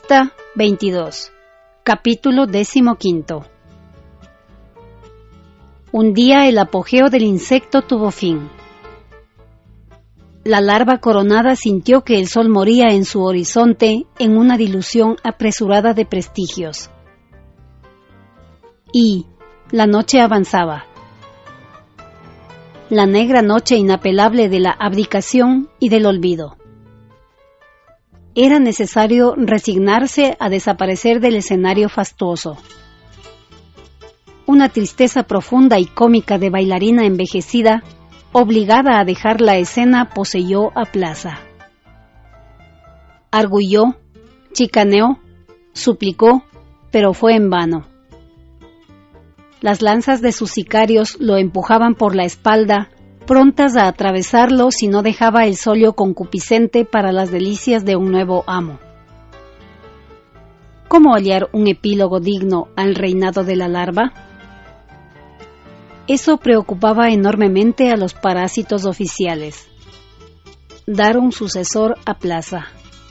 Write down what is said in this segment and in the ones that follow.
Pista 22. Capítulo 15. Un día el apogeo del insecto tuvo fin. La larva coronada sintió que el sol moría en su horizonte en una dilución apresurada de prestigios. Y la noche avanzaba. La negra noche inapelable de la abdicación y del olvido. Era necesario resignarse a desaparecer del escenario fastuoso. Una tristeza profunda y cómica de bailarina envejecida, obligada a dejar la escena, poseyó a Plaza. Arguyó, chicaneó, suplicó, pero fue en vano. Las lanzas de sus sicarios lo empujaban por la espalda, prontas a atravesarlo si no dejaba el solio concupiscente para las delicias de un nuevo amo. ¿Cómo hallar un epílogo digno al reinado de la larva? Eso preocupaba enormemente a los parásitos oficiales. Dar un sucesor a Plaza.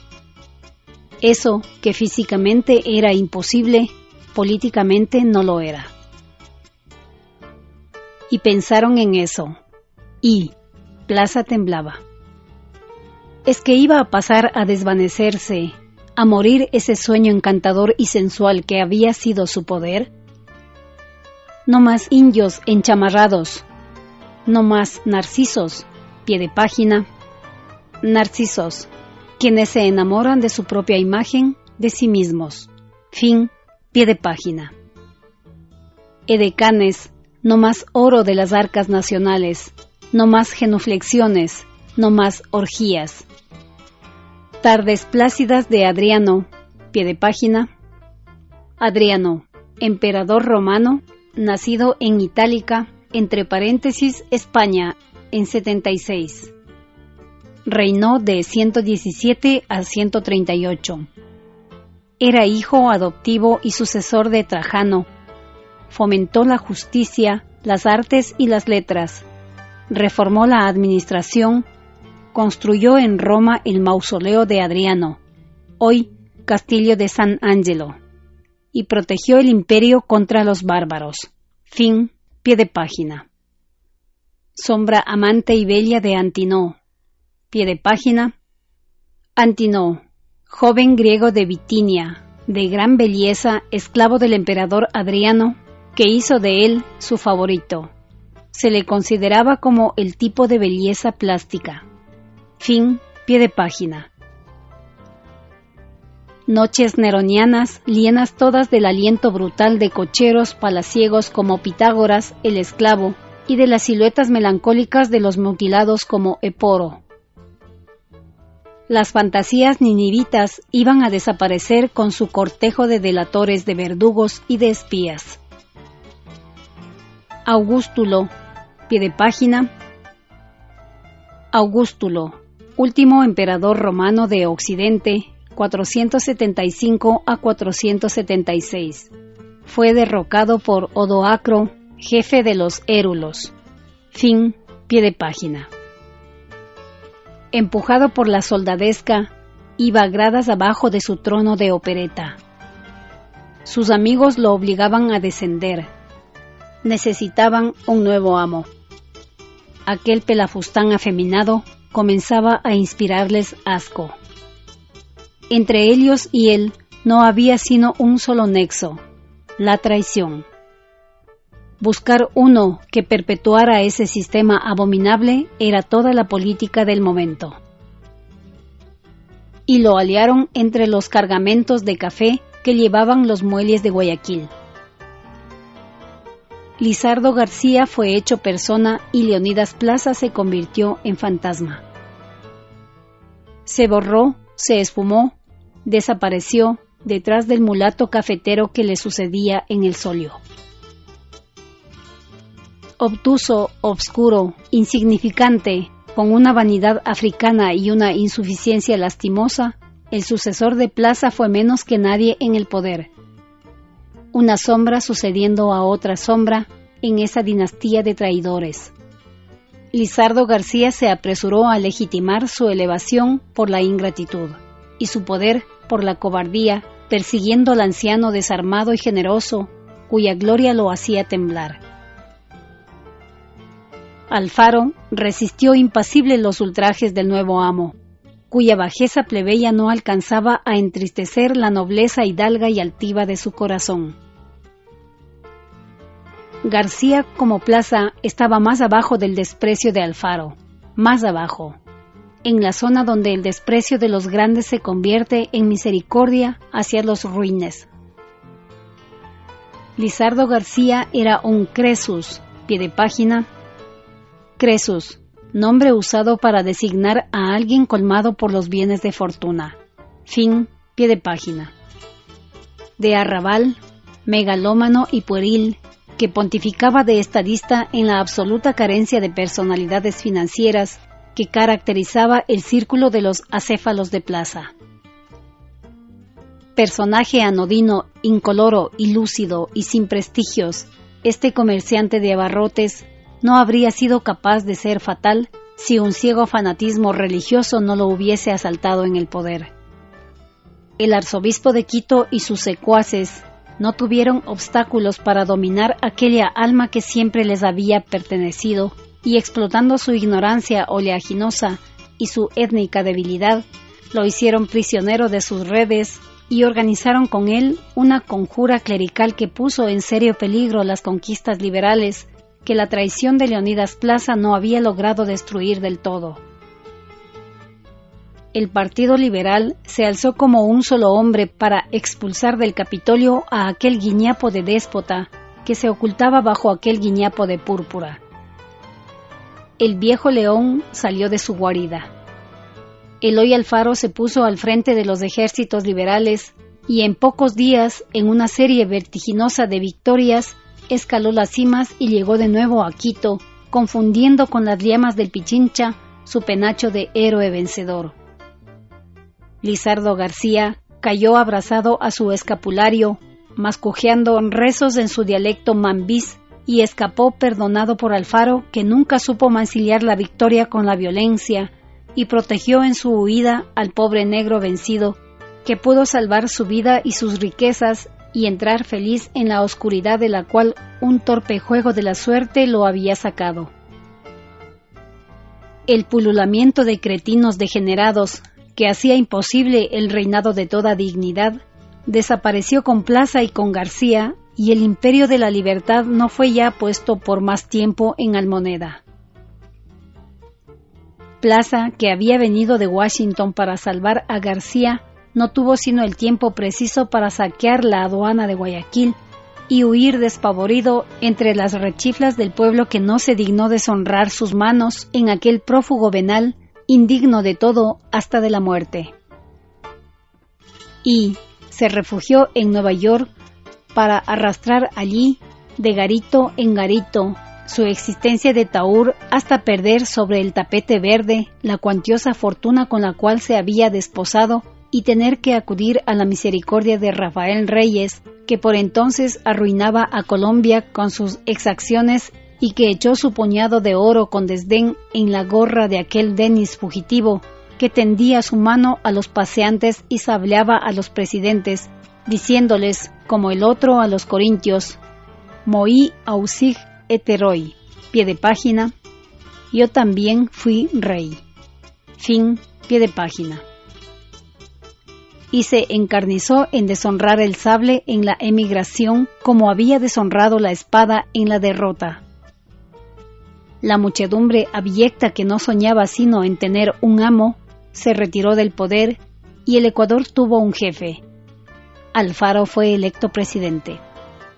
Eso, que físicamente era imposible, políticamente no lo era. Y pensaron en eso. Y Plaza temblaba. ¿Es que iba a pasar a desvanecerse, a morir ese sueño encantador y sensual que había sido su poder? No más indios enchamarrados, no más narcisos, pie de página. Narcisos, quienes se enamoran de su propia imagen, de sí mismos. Fin, pie de página. Edecanes, no más oro de las arcas nacionales, no más genuflexiones, no más orgías. Tardes plácidas de Adriano, pie de página. Adriano, emperador romano, nacido en Itálica, entre paréntesis, España, en 76. Reinó de 117 a 138. Era hijo adoptivo y sucesor de Trajano. Fomentó la justicia, las artes y las letras. Reformó la administración, construyó en Roma el mausoleo de Adriano, hoy Castillo de San Angelo, y protegió el imperio contra los bárbaros. Fin, pie de página. Sombra amante y bella de Antinoo, pie de página. Antinoo, joven griego de Bitinia, de gran belleza, esclavo del emperador Adriano, que hizo de él su favorito. Se le consideraba como el tipo de belleza plástica. Fin, pie de página. Noches neronianas, llenas todas del aliento brutal de cocheros palaciegos como Pitágoras, el esclavo, y de las siluetas melancólicas de los mutilados como Eporo. Las fantasías ninivitas iban a desaparecer con su cortejo de delatores, de verdugos y de espías. Augustulo, pie de página. Augustulo, último emperador romano de Occidente, 475 a 476. Fue derrocado por Odoacro, jefe de los érulos. Fin, pie de página. Empujado por la soldadesca, iba gradas abajo de su trono de opereta. Sus amigos lo obligaban a descender. Necesitaban un nuevo amo. Aquel pelafustán afeminado comenzaba a inspirarles asco. Entre ellos y él no había sino un solo nexo, la traición. Buscar uno que perpetuara ese sistema abominable era toda la política del momento. Y lo aliaron entre los cargamentos de café que llevaban los muelles de Guayaquil. Lizardo García fue hecho persona y Leonidas Plaza se convirtió en fantasma. Se borró, se esfumó, desapareció detrás del mulato cafetero que le sucedía en el solio. Obtuso, obscuro, insignificante, con una vanidad africana y una insuficiencia lastimosa, el sucesor de Plaza fue menos que nadie en el poder. Una sombra sucediendo a otra sombra en esa dinastía de traidores. Lizardo García se apresuró a legitimar su elevación por la ingratitud y su poder por la cobardía, persiguiendo al anciano desarmado y generoso, cuya gloria lo hacía temblar. Alfaro resistió impasible los ultrajes del nuevo amo, cuya bajeza plebeya no alcanzaba a entristecer la nobleza hidalga y altiva de su corazón. García, como plaza, estaba más abajo del desprecio de Alfaro, más abajo, en la zona donde el desprecio de los grandes se convierte en misericordia hacia los ruines. Lizardo García era un Cresus, pie de página. Cresus, nombre usado para designar a alguien colmado por los bienes de fortuna. Fin, pie de página. De arrabal, megalómano y pueril, que pontificaba de estadista en la absoluta carencia de personalidades financieras que caracterizaba el círculo de los acéfalos de plaza. Personaje anodino, incoloro, ilúcido y sin prestigios, este comerciante de abarrotes no habría sido capaz de ser fatal si un ciego fanatismo religioso no lo hubiese asaltado en el poder. El arzobispo de Quito y sus secuaces no tuvieron obstáculos para dominar aquella alma que siempre les había pertenecido y, explotando su ignorancia oleaginosa y su étnica debilidad, lo hicieron prisionero de sus redes y organizaron con él una conjura clerical que puso en serio peligro las conquistas liberales que la traición de Leonidas Plaza no había logrado destruir del todo. El Partido Liberal se alzó como un solo hombre para expulsar del Capitolio a aquel guiñapo de déspota que se ocultaba bajo aquel guiñapo de púrpura. El viejo león salió de su guarida. Eloy Alfaro se puso al frente de los ejércitos liberales y en pocos días, en una serie vertiginosa de victorias, escaló las cimas y llegó de nuevo a Quito, confundiendo con las llamas del Pichincha su penacho de héroe vencedor. Lizardo García cayó abrazado a su escapulario, mascujeando rezos en su dialecto mambís, y escapó perdonado por Alfaro, que nunca supo mancillar la victoria con la violencia, y protegió en su huida al pobre negro vencido, que pudo salvar su vida y sus riquezas y entrar feliz en la oscuridad de la cual un torpe juego de la suerte lo había sacado. El pululamiento de cretinos degenerados, que hacía imposible el reinado de toda dignidad, desapareció con Plaza y con García, y el imperio de la libertad no fue ya puesto por más tiempo en almoneda. Plaza, que había venido de Washington para salvar a García, no tuvo sino el tiempo preciso para saquear la aduana de Guayaquil y huir despavorido entre las rechiflas del pueblo que no se dignó deshonrar sus manos en aquel prófugo venal, indigno de todo hasta de la muerte. Y se refugió en Nueva York para arrastrar allí, de garito en garito, su existencia de taur hasta perder sobre el tapete verde la cuantiosa fortuna con la cual se había desposado y tener que acudir a la misericordia de Rafael Reyes, que por entonces arruinaba a Colombia con sus exacciones y que echó su puñado de oro con desdén en la gorra de aquel Denis fugitivo, que tendía su mano a los paseantes y sableaba a los presidentes, diciéndoles, como el otro a los corintios, «Moi ausig heteroi», pie de página, «Yo también fui rey». Fin, pie de página. Y se encarnizó en deshonrar el sable en la emigración como había deshonrado la espada en la derrota. La muchedumbre abyecta que no soñaba sino en tener un amo, se retiró del poder y el Ecuador tuvo un jefe. Alfaro fue electo presidente.